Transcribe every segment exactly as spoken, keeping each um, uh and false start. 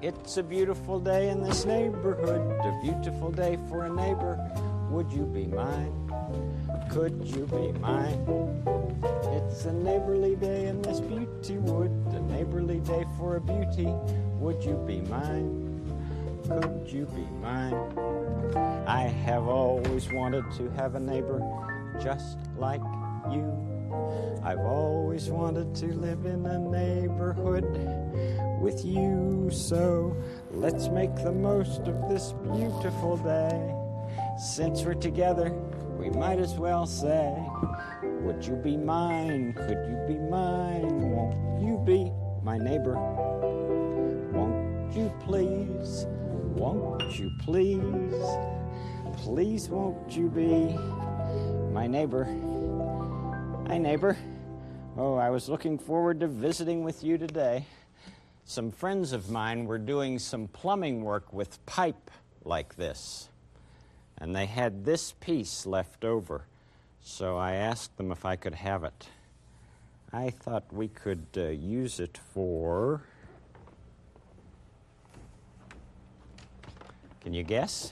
It's a beautiful day in this neighborhood, a beautiful day for a neighbor. Would you be mine? Could you be mine? It's a neighborly day in this beauty wood, a neighborly day for a beauty. Would you be mine? Could you be mine? I have always wanted to have a neighbor just like you. I've always wanted to live in a neighborhood with you. So let's make the most of this beautiful day. Since we're together, we might as well say, would you be mine? Could you be mine? Won't you be my neighbor? Won't you please? Won't you please? Please won't you be my neighbor? Hi, neighbor. Oh, I was looking forward to visiting with you today. Some friends of mine were doing some plumbing work with pipe like this, and they had this piece left over, so I asked them if I could have it. I thought we could uh, use it for... Can you guess?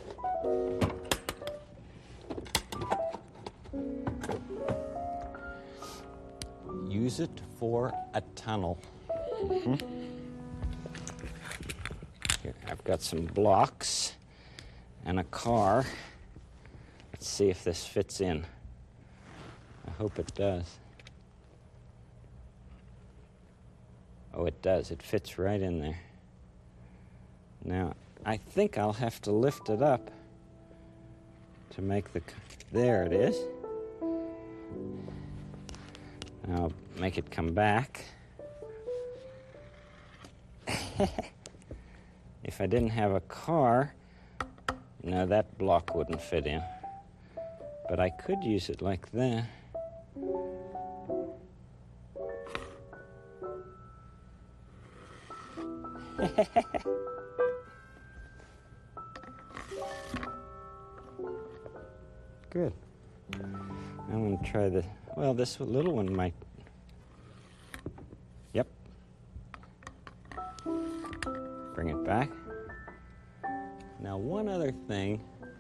Use it for a tunnel. Mm-hmm. Here, I've got some blocks and a car. Let's see if this fits in. I hope it does. Oh, it does. It fits right in there. Now, I think I'll have to lift it up to make the... There it is. I'll make it come back. If I didn't have a car, no, that block wouldn't fit in. But I could use it like that. Good. I'm going to try the... Well, this little one might... Yep. Bring it back. Now, one other thing.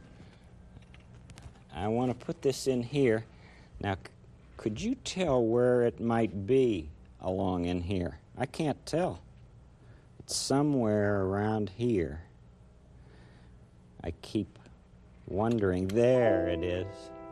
I want to put this in here. Now, c- could you tell where it might be along in here? I can't tell. It's somewhere around here. I keep wondering. There it is.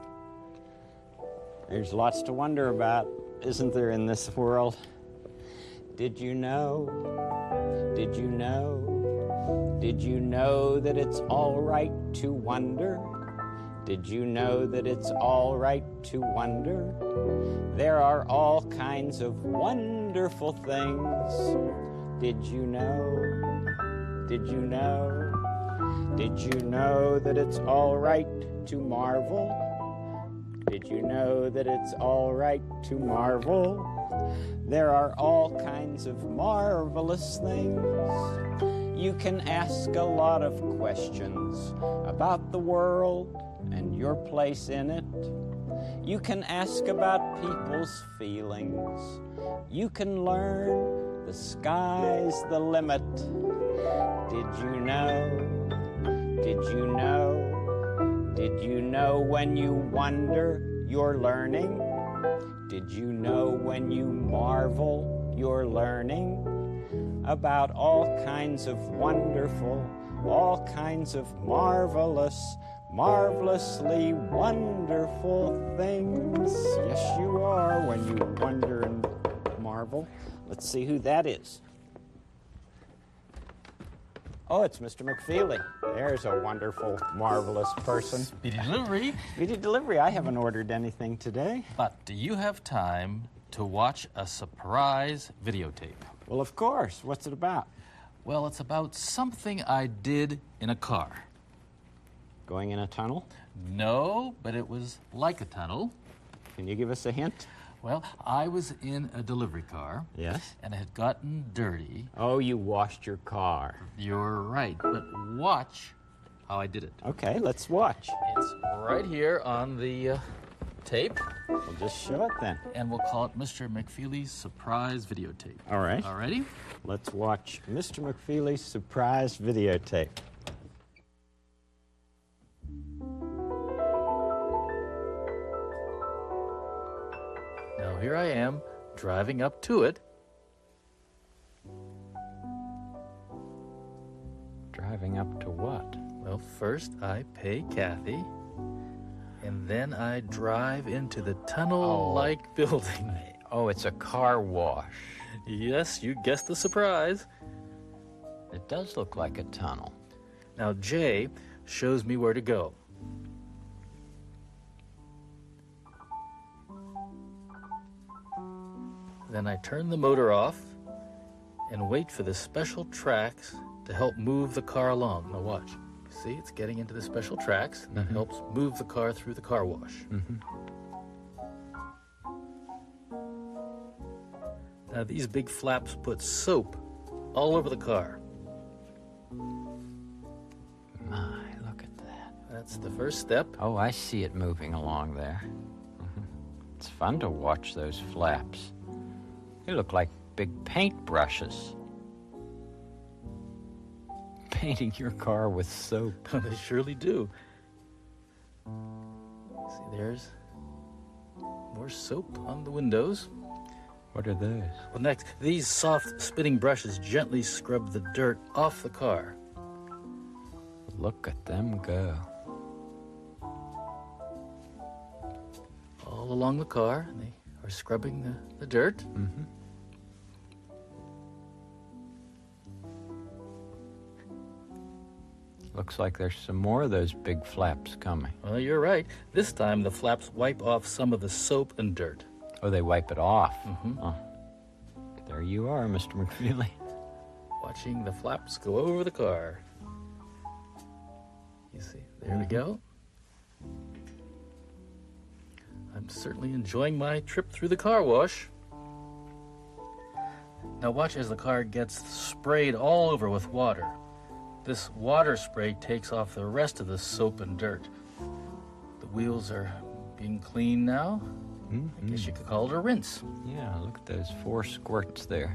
There's lots to wonder about, isn't there, in this world? Did you know? Did you know? Did you know that it's all right to wonder? Did you know that it's all right to wonder? There are all kinds of wonderful things. Did you know? Did you know? Did you know that it's all right to marvel? Did you know that it's all right to marvel? There are all kinds of marvelous things. You can ask a lot of questions about the world and your place in it. You can ask about people's feelings. You can learn the sky's the limit. Did you know? Did you know? Did you know when you wonder, you're learning? Did you know when you marvel, you're learning? About all kinds of wonderful, all kinds of marvelous, marvelously wonderful things. Yes, you are, when you wonder and marvel. Let's see who that is. Oh, it's Mister McFeely. There's a wonderful, marvelous person. Speedy delivery. Speedy delivery. I haven't ordered anything today. But do you have time to watch a surprise videotape? Well, of course. What's it about? Well, it's about something I did in a car. Going in a tunnel? No, but it was like a tunnel. Can you give us a hint? Well, I was in a delivery car. Yes? And it had gotten dirty. Oh, you washed your car. You're right, but watch how I did it. Okay, let's watch. It's right here on the uh, tape, We'll just show it then. and we'll call it Mister McFeely's surprise videotape. All right. All righty? Let's watch Mister McFeely's surprise videotape. Now here I am, driving up to it. Driving up to what? Well, first I pay Kathy, and then I drive into the tunnel-like building. Oh, it's a car wash. Yes, you guessed the surprise. It does look like a tunnel. Now Jay shows me where to go. Then I turn the motor off and wait for the special tracks to help move the car along. Now watch. See, it's getting into the special tracks. That Mhm. helps move the car through the car wash. Mm-hmm. Now these big flaps put soap all over the car. My, look at that. That's the first step. Oh, I see it moving along there. Mhm. It's fun to watch those flaps. They look like big paint brushes. Painting your car with soap. They surely do. See, there's more soap on the windows. What are those? Well, next, these soft spinning brushes gently scrub the dirt off the car. Look at them go. All along the car, and they are scrubbing the, the dirt. Mm-hmm. Looks like there's some more of those big flaps coming. Well, you're right. This time, the flaps wipe off some of the soap and dirt. Oh, they wipe it off. Mhm. Oh. There you are, Mister McFeely. Watching the flaps go over the car. You see, there we go. I'm certainly enjoying my trip through the car wash. Now watch as the car gets sprayed all over with water. This water spray takes off the rest of the soap and dirt. The wheels are being cleaned now. Mm-hmm. I guess you could call it a rinse. Yeah, look at those four squirts there.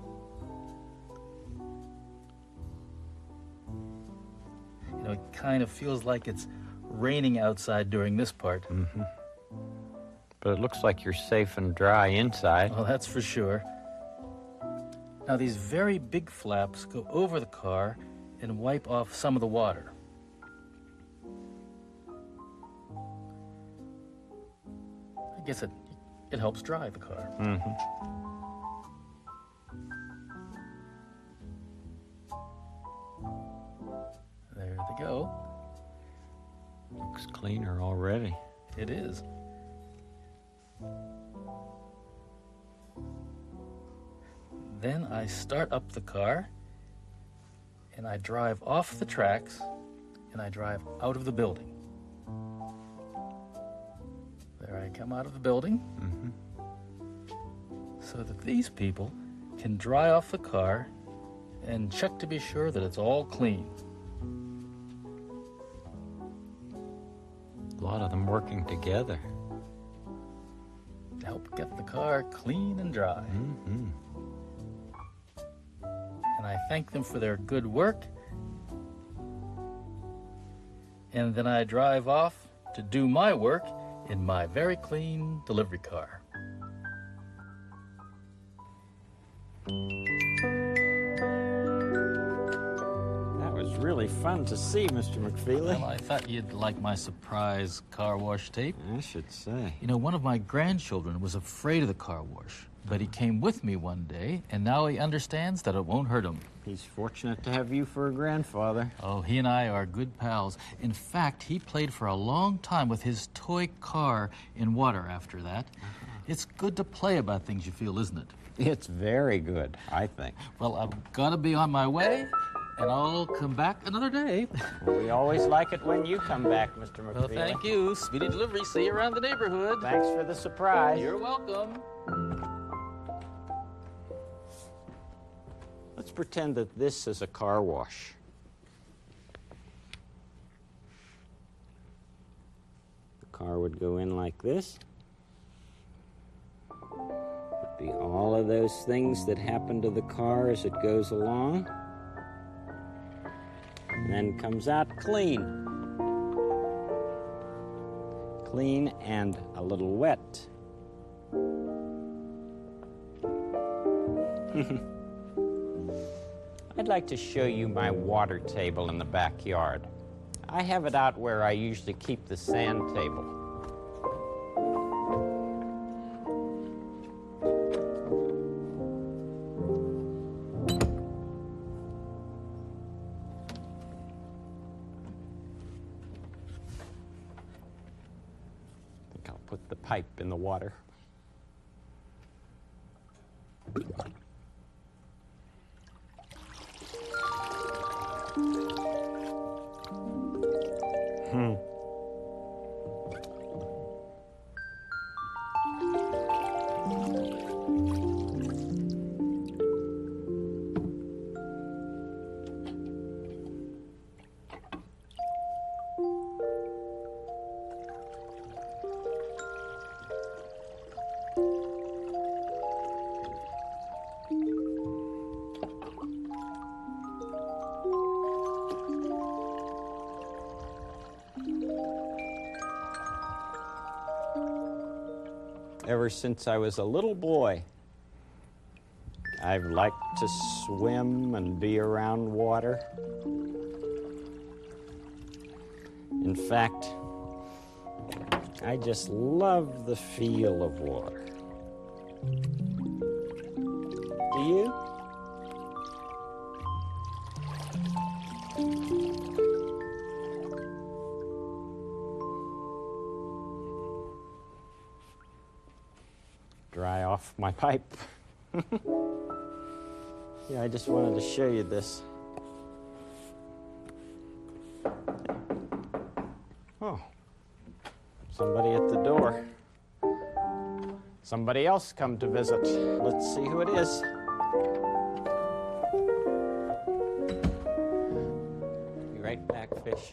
You know, it kind of feels like it's raining outside during this part. Mm-hmm. But it looks like you're safe and dry inside. Well, that's for sure. Now, these very big flaps go over the car and wipe off some of the water. I guess it it helps dry the car. Mm-hmm. There they go. Looks cleaner already. It is. Then I start up the car and I drive off the tracks and I drive out of the building. There I come out of the building. Mm-hmm. So that these people can dry off the car and check to be sure that it's all clean. A lot of them working together. To help get the car clean and dry. Mm-hmm. And I thank them for their good work. And then I drive off to do my work in my very clean delivery car. That was really fun to see, Mister McFeely. Well, I thought you'd like my surprise car wash tape. I should say. You know, one of my grandchildren was afraid of the car wash, but he came with me one day, and now he understands that it won't hurt him. He's fortunate to have you for a grandfather. Oh, he and I are good pals. In fact, he played for a long time with his toy car in water after that. Uh-huh. It's good to play about things you feel, isn't it? It's very good, I think. Well, I've got to be on my way, and I'll come back another day. Well, we always like it when you come back, Mister McFeely. Well, thank you. Speedy delivery. See you around the neighborhood. Thanks for the surprise. You're welcome. Let's pretend that this is a car wash. The car would would go in like this. Would be all of those things that happen to the car as it goes along. And then comes out clean. Clean and a little wet. I'd like to show you my water table in the backyard. I have it out where I usually keep the sand table. I think I'll put the pipe in the water. Hmm. Ever since I was a little boy, I've liked to swim and be around water. In fact, I just love the feel of water. Do you? Dry off my pipe. Yeah, I just wanted to show you this. Oh, somebody at the door. Somebody else come to visit. Let's see who it is. Be right back, fish.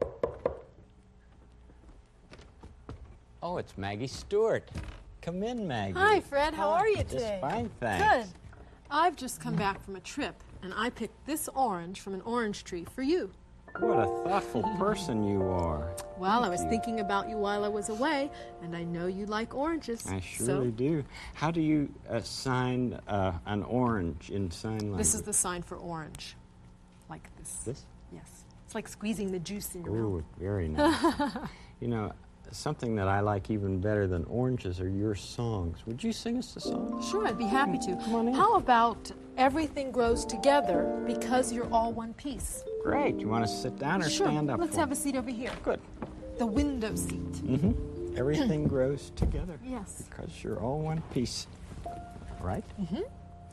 Oh, it's Maggie Stewart. Come in, Maggie. Hi, Fred. How Oh, are you just today? fine, thanks. Good. I've just come back from a trip, and I picked this orange from an orange tree for you. What a thoughtful person you are. Well, I was you. thinking about you while I was away, and I know you like oranges. I surely so do. How do you assign uh, an orange in sign language? this is the sign for orange. Like this. This? Yes. It's like squeezing the juice in your Ooh, mouth. very nice. You know, something that I like even better than oranges are your songs. Would you sing us a song? Sure, I'd be happy to. Come on in. How about everything grows together because you're all one piece? Great. You want to sit down or Sure. stand up? Let's for have me? a seat over here. Good. The window seat. Mm-hmm. Everything grows together. Yes. Because you're all one piece. Right? Mm-hmm.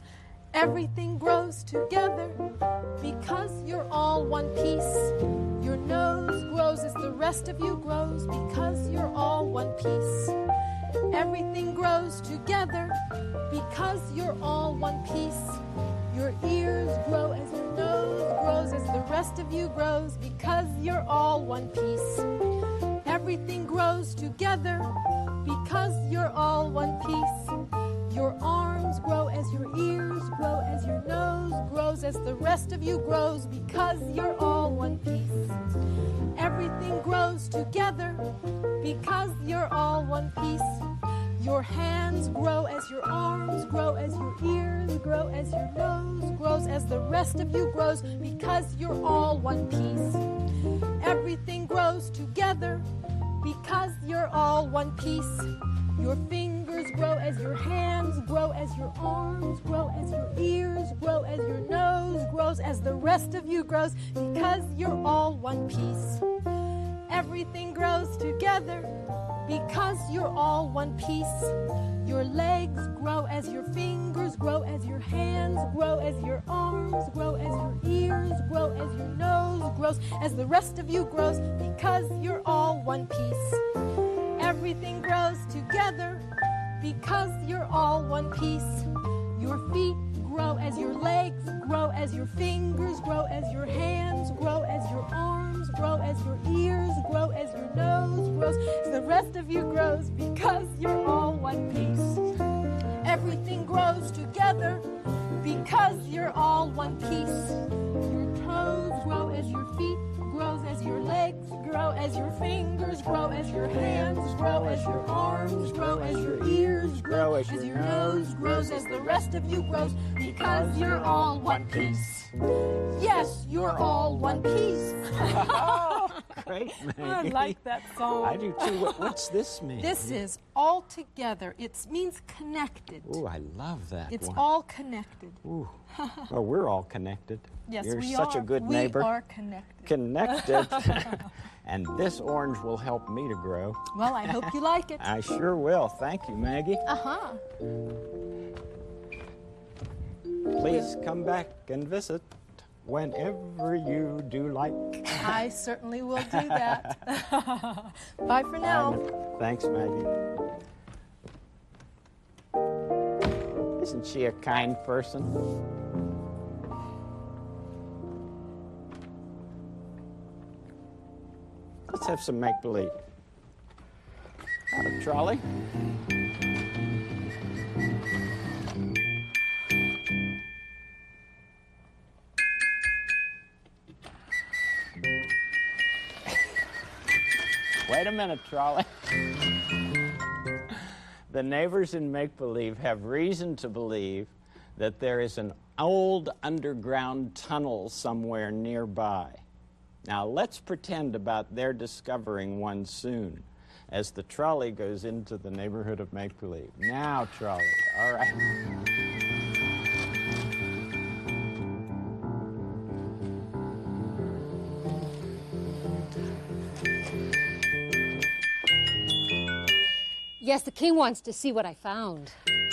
Everything grows together because you're all one piece. Your nose grows as the rest of you grows because you're all one piece. Everything grows together because you're all one piece. Your ears grow as your nose grows as the rest of you grows because you're all one piece. Everything grows together because you're all one piece. Your arms grow as your ears grow, as your nose grows, as the rest of you grows, because you're all one piece. Everything grows together because you're all one piece. Your hands grow as your arms grow, as your ears grow, as your nose grows, as the rest of you grows, because you're all one piece. Everything grows together because you're all one piece. Your fingers grow as your hands grow, as your arms grow, as your ears grow, as your nose grows, as the rest of you grows, because you're all one piece. Everything grows together because you're all one piece. Your legs grow as your fingers grow, as your hands grow, as your arms grow, as your ears grow, as your nose grows, as the rest of you grows, because you're all one piece. Everything grows together because you're all one piece. Your feet grow as your legs grow, as your fingers, grow as your hands, grow as your arms, grow as your ears, grow as your nose grows, as the rest of you grows, because you're all one piece. Everything grows together because you're all one piece. Your toes grow as your feet, grows as your legs, grow as your fingers, grow as your hands, grow as your arms, grow as your ears, grow as your nose grows, as the rest of you grows, because you're all one piece. Yes, you're all one piece. Great, Maggie. I like that song. I do too. What, what's this mean? This is all together. It means connected. Ooh, I love that It's one. all connected. Ooh. Well, we're all connected. Yes, You're we such are. a good we neighbor. We are connected. Connected. And this orange will help me to grow. Well, I hope you like it. I sure will. Thank you, Maggie. Uh-huh. Please come back and visit whenever you do like. I certainly will do that. Bye for now. Thanks, Maggie. Isn't she a kind person? Let's have some make-believe. Uh, Trolley? Wait a minute, Trolley. The neighbors in make-believe have reason to believe that there is an old underground tunnel somewhere nearby. Now, let's pretend about their discovering one soon as the trolley goes into the neighborhood of make-believe. Now, Trolley, all right. Yes, the king wants to see what I found.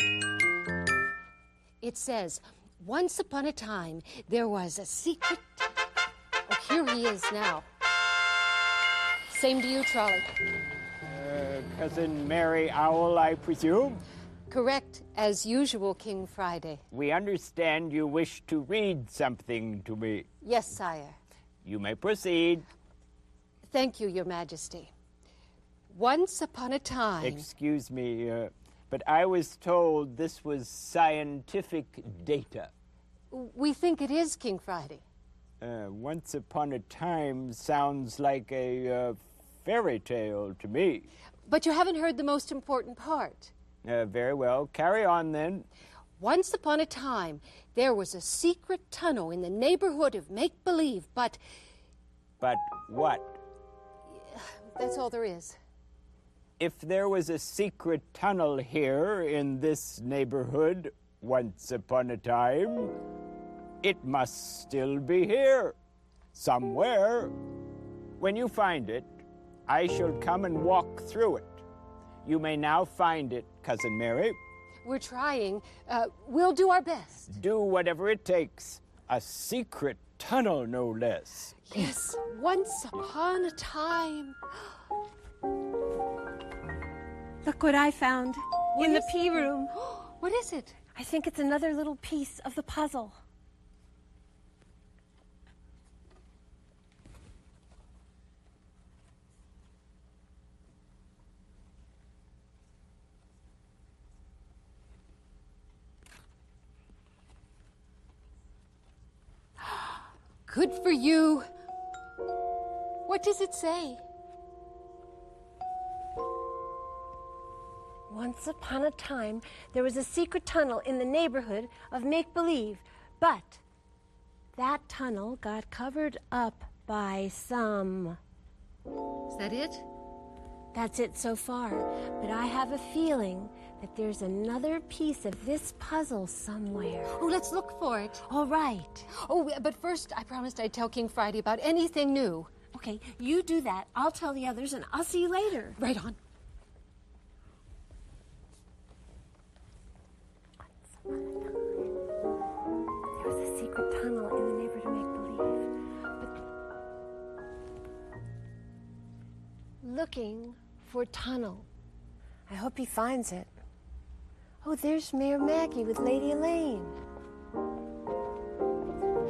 It says, once upon a time, there was a secret... Oh, here he is now. Same to you, Trolley. Uh, Cousin Mary Owl, I presume? Correct, as usual, King Friday. We understand you wish to read something to me. Yes, sire. You may proceed. Thank you, Your Majesty. Once upon a time... Excuse me, uh, but I was told this was scientific data. We think it is, King Friday. Uh, once upon a time sounds like a uh, fairy tale to me. But you haven't heard the most important part. Uh, very well. Carry on, then. Once upon a time, there was a secret tunnel in the neighborhood of Make-Believe, but... But what? That's all there is. If there was a secret tunnel here in this neighborhood once upon a time, it must still be here, somewhere. When you find it, I shall come and walk through it. You may now find it, Cousin Mary. We're trying. Uh, we'll do our best. Do whatever it takes. A secret tunnel, no less. Yes, once upon a time. Look what I found in the pea room. What is it? I think it's another little piece of the puzzle. Good for you. What does it say? Once upon a time, there was a secret tunnel in the neighborhood of Make-Believe, but that tunnel got covered up by some... Is that it? That's it so far, but I have a feeling that there's another piece of this puzzle somewhere. Oh, let's look for it. All right. Oh, but first, I promised I'd tell King Friday about anything new. Okay, you do that. I'll tell the others, and I'll see you later. Right on. There was a secret tunnel in the neighborhood of Make-Believe, but looking for tunnel. I hope he finds it. Oh, there's Mayor Maggie with Lady Elaine.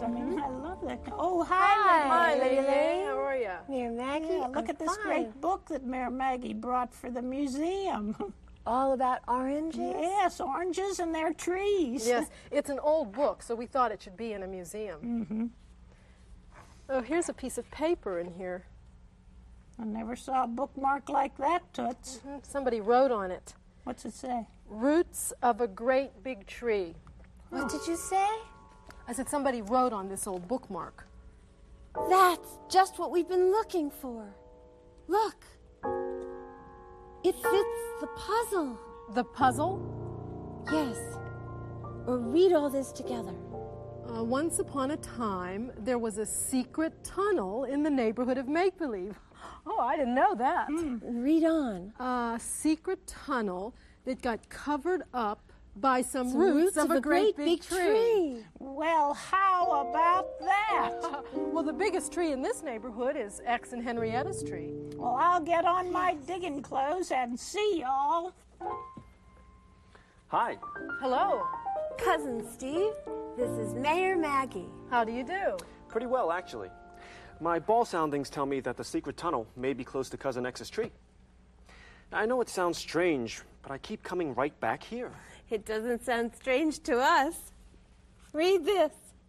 I mean, I love that. Oh, hi, Hi, Lady Lady Lady. How are you? Mayor Maggie, Yeah, look I'm at this fine. great book that Mayor Maggie brought for the museum. All about oranges? Yes, oranges and their trees. Yes, it's an old book, so we thought it should be in a museum. Mm-hmm. Oh, here's a piece of paper in here. I never saw a bookmark like that, Toots. Hmm, Somebody wrote on it. What's it say? Roots of a great big tree. What did you say? I said somebody wrote on this old bookmark. That's just what we've been looking for. Look. It fits the puzzle. The puzzle? Yes. Or read all this together. Uh, once upon a time, there was a secret tunnel in the neighborhood of Make-Believe. Oh, I didn't know that. Read on. A secret tunnel that got covered up by some, Some roots, of, a great, big, tree. Well, how about that? Well, the biggest tree in this neighborhood is X and Henrietta's tree. Well, I'll get on my digging clothes and see y'all. Hi. Hello. Cousin Steve, this is Mayor Maggie. How do you do? Pretty well, actually. My ball soundings tell me that the secret tunnel may be close to Cousin X's tree. I know it sounds strange, but I keep coming right back here. It doesn't sound strange to us. Read this.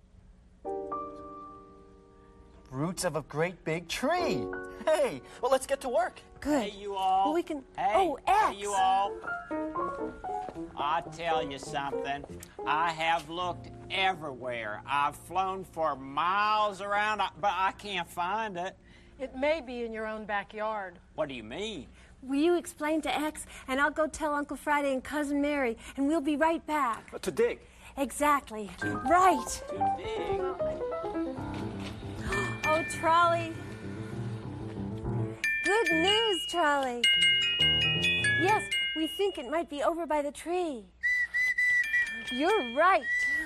Roots of a great big tree. Hey, well, let's get to work. Good. Hey, you all. Well, we can. Hey, oh, X. hey, you all. I'll tell you something. I have looked everywhere. I've flown for miles around, but I can't find it. It may be in your own backyard. What do you mean? Will you explain to X, and I'll go tell Uncle Friday and Cousin Mary, and we'll be right back. Uh, to dig. Exactly. Right. Too big. Oh, Trolley. Good news, Trolley. Yes, we think it might be over by the tree. You're right.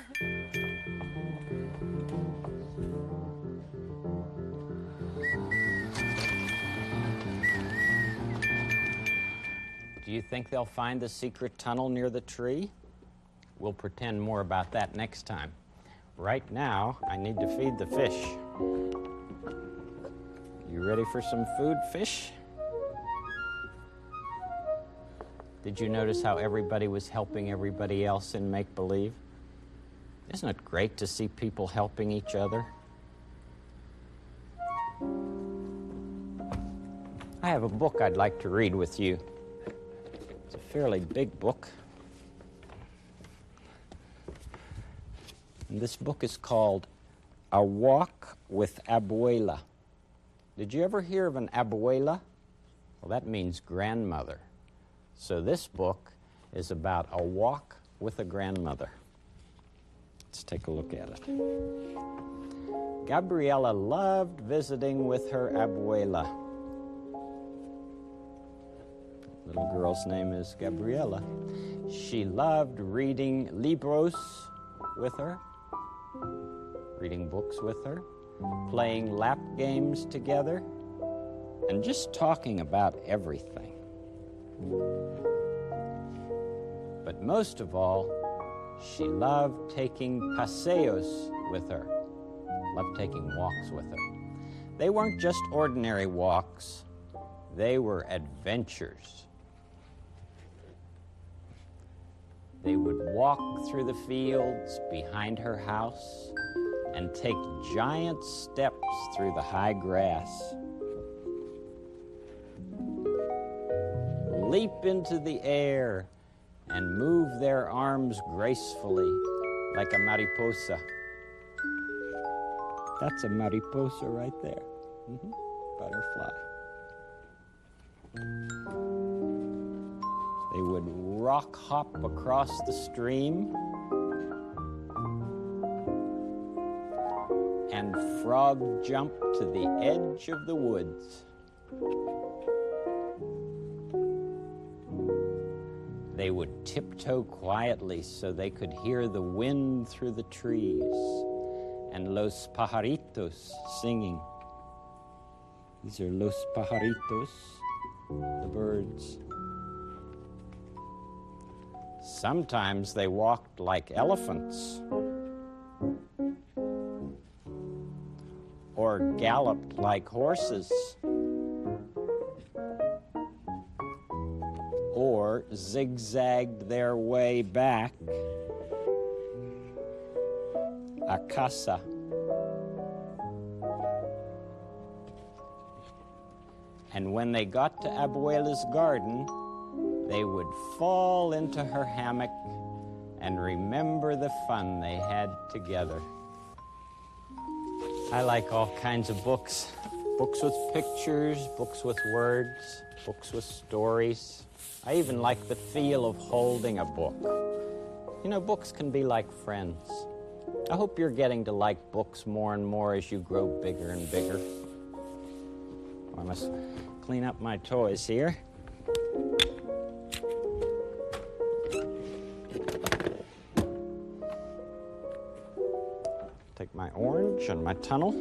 Do you think they'll find the secret tunnel near the tree? We'll pretend more about that next time. Right now, I need to feed the fish. You ready for some food, fish? Did you notice how everybody was helping everybody else in make-believe? Isn't it great to see people helping each other? I have a book I'd like to read with you. It's a fairly big book. And this book is called A Walk with Abuela. Did you ever hear of an abuela? Well, that means grandmother. So this book is about a walk with a grandmother. Let's take a look at it. Gabriela loved visiting with her abuela. The little girl's name is Gabriela. She loved reading libros with her, reading books with her, playing lap games together, and just talking about everything. But most of all, she loved taking paseos with her, loved taking walks with her. They weren't just ordinary walks, they were adventures. They would walk through the fields behind her house and take giant steps through the high grass. Leap into the air and move their arms gracefully like a mariposa. That's a mariposa right there. Mm-hmm. Butterfly. They would rock hop across the stream and frog jump to the edge of the woods. They would tiptoe quietly so they could hear the wind through the trees and los pajaritos singing. These are los pajaritos, the birds. Sometimes they walked like elephants. galloped like horses, or zigzagged their way back a casa. And when they got to Abuela's garden, they would fall into her hammock and remember the fun they had together. I like all kinds of books. Books with pictures, books with words, books with stories. I even like the feel of holding a book. You know, books can be like friends. I hope you're getting to like books more and more as you grow bigger and bigger. I must clean up my toys here. Take my orange and my tunnel.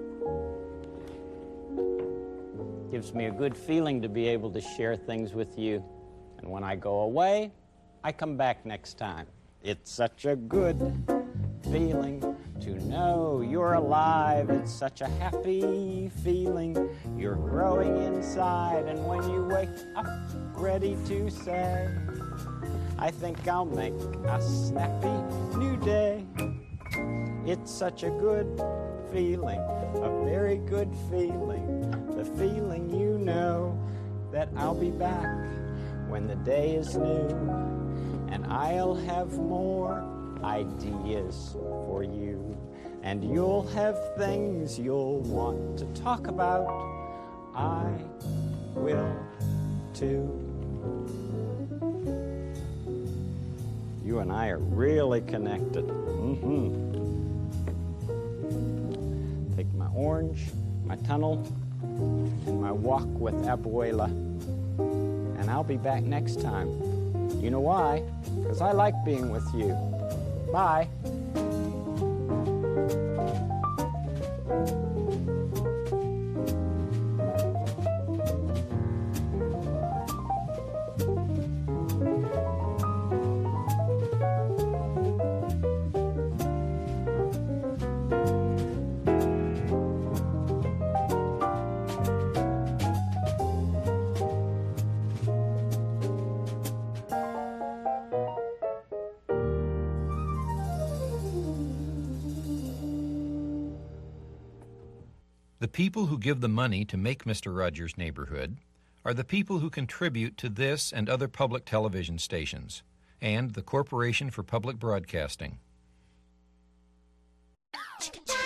Gives me a good feeling to be able to share things with you. And when I go away, I come back next time. It's such a good feeling to know you're alive. It's such a happy feeling. You're growing inside, and when you wake up ready to say, I think I'll make a snappy new day. It's such a good feeling, a very good feeling, the feeling you know that I'll be back when the day is new, and I'll have more ideas for you, and you'll have things you'll want to talk about. I will too. You and I are really connected. Mm-hmm. Take my orange, my tunnel, and my walk with Abuela, and I'll be back next time. You know why? Because I like being with you. Bye. The people who give the money to make Mister Rogers' Neighborhood are the people who contribute to this and other public television stations, and the Corporation for Public Broadcasting.